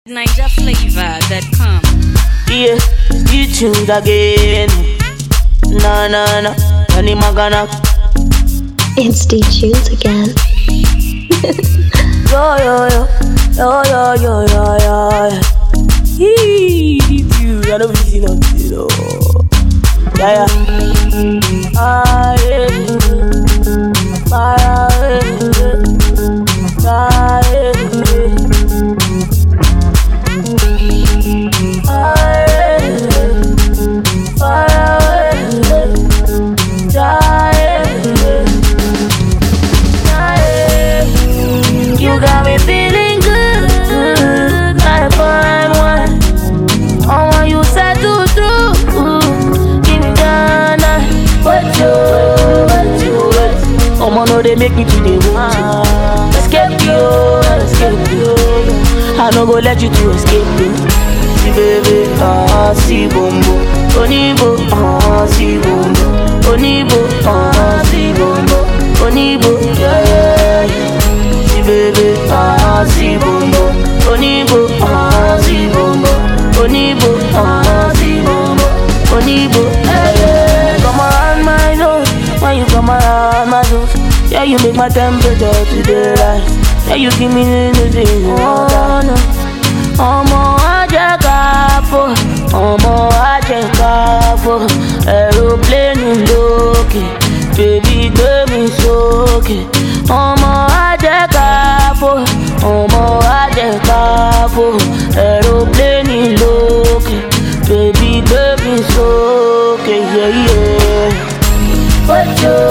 NigerFlavor.com. Yeah, you tuned again. Na na na, Nani Magana. It's D Tunes again. Yo yo yo, yo yo yo yo yo. Hee, you, I don't see nothing, no. Yeah yeah. Ah yeah. Fire yeah. Fire yeah. You got me feeling good, like fine wine. I want you said to do. Give me Ghana, what you. Omo no they make me to the one. Escape you. I no go let you to escape you. See baby, see bombo. Onibo, see bombo. Onibo, see bombo. Onibo, yeah. See baby, see bombo. Onibo, see bombo. Onibo, see bombo. Onibo, yeah. Come around my nose, when you come around my nose. Yeah, you make my temperature today rise. Yeah, you give me anything, oh no. Ọmọ ajẹ́ káfọ́, ọmọ ajẹ́ káfọ́. Aeroplane lókè, baby gbé mi sókè. Ọmọ ajẹ́ káfọ́, ọmọ ajẹ́ káfọ́. Aeroplane lókè, baby gbé mi sókè. Yeah, yeah. What you.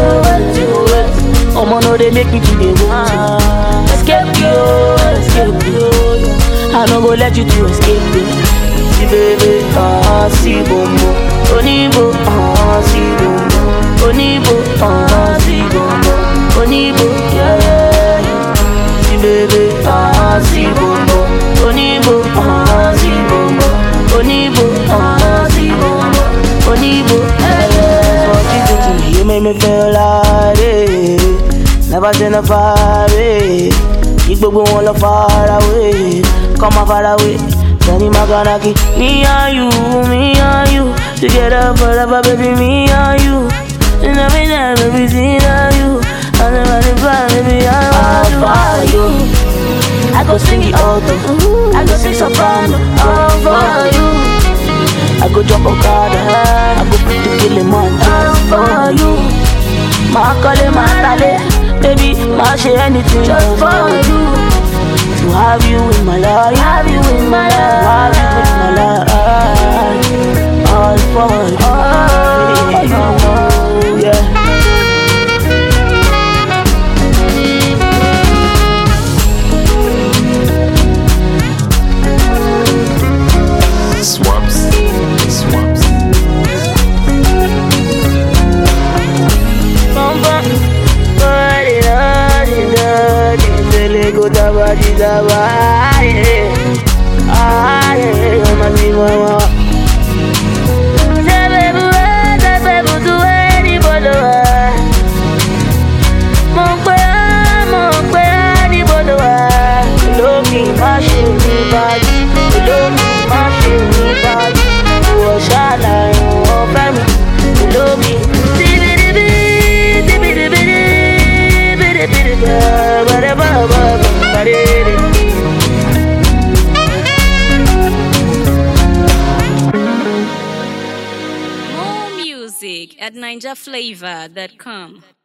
Ọmọ no dey make me to dey want you. Escape you. I no go let you to escape you. See baby, see bombo. Onibo, see bombo. Onibo, see bombo. Onibo, yeah. See baby, see bombo. Onibo, see bombo. Onibo, see bombo. Onibo, yeah. What you do to me, you make me feel like it. Never seen a fire, you gbogbo wọn lọ far away. Come on far away, Nani Magana. Me and you, together forever, baby, me and you. And every night, baby, seeing you. And never the plan, baby, I want you. I go sing it auto, I go sing soprano, all for you. I go jump on Okada, I go put the killing man, all for you. Makale, baby, I say anything just for you. To have you in my life, have you in my life, all for you, yeah. Swaps. Go daba, mama. More music at NigerFlavor.com.